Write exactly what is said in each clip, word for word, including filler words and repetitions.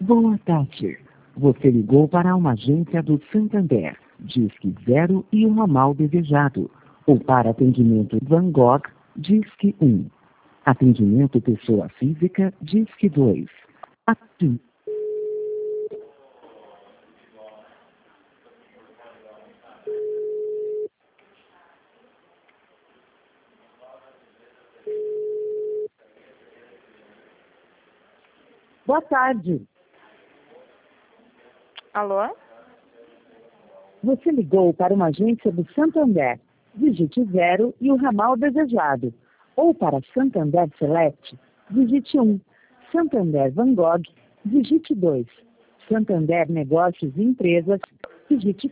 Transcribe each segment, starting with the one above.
Boa tarde. Você ligou para uma agência do Santander. Disque zero e o ramal desejado. Ou para atendimento Van Gogh, Disque um. Atendimento pessoa física, Disque dois. Aqui. Boa tarde. Alô? Você ligou para uma agência do Santander. Digite zero e o ramal desejado. Ou para Santander Select, digite um. Santander Van Gogh, digite dois. Santander Negócios e Empresas, digite.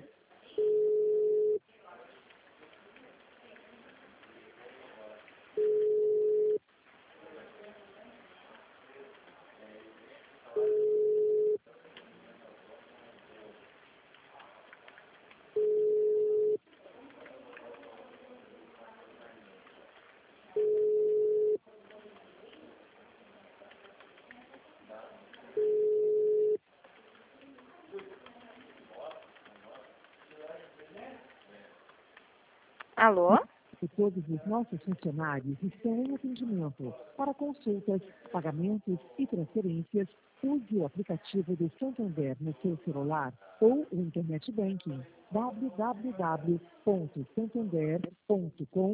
Alô? E todos os nossos funcionários estão em atendimento. Para consultas, pagamentos e transferências, use o aplicativo do Santander no seu celular ou o Internet Banking. w w w ponto santander ponto com